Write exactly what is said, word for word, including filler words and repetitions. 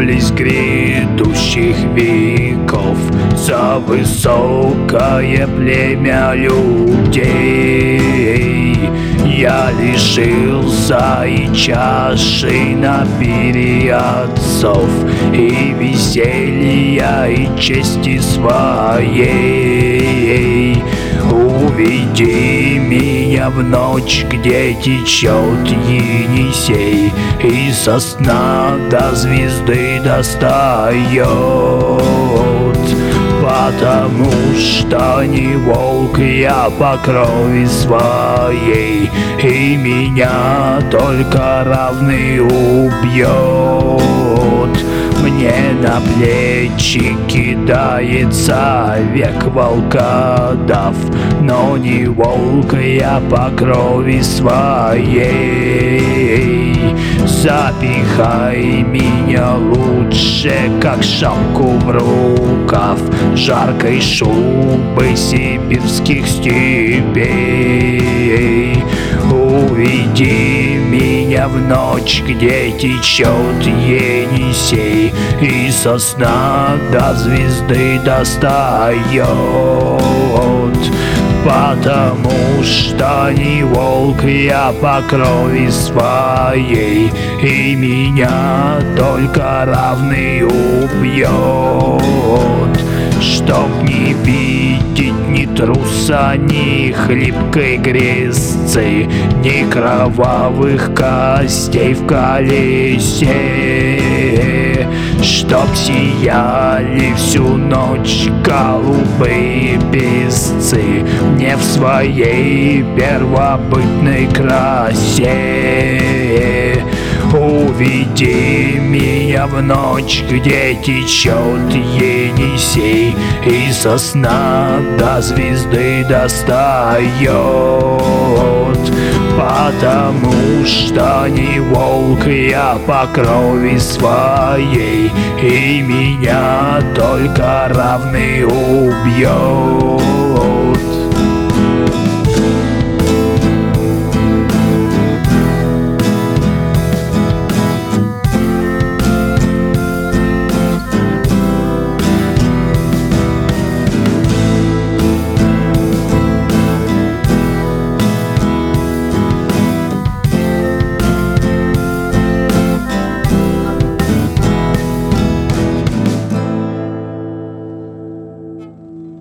близь грядущих веков, за высокое племя людей. Я лишился и чаши напили отцов, и веселья, и чести своей. Уведи меня в ночь, где течет Енисей, и со сна до звезды достает. Потому что не волк я по крови своей, и меня только равный убьет. Мне на плечи кидается век волкодав, но не волк я по крови своей. Запихай меня лучше, как шапку в рукав, жаркой шубы сибирских степей. Уведи меня в ночь, где течет Енисей, и со сна до звезды достает. Потому что не волк я по крови своей, и меня только равный убьет. Чтоб не видеть ни труса, ни хлипкой грязцы, ни кровавых костей в колесе. Чтоб сияли всю ночь голубые песцы не в своей первобытной красе. Уведи меня в ночь, где течет Енисей, и со сна до звезды достает. Потому что не волк я по крови своей, и меня только равный убьет.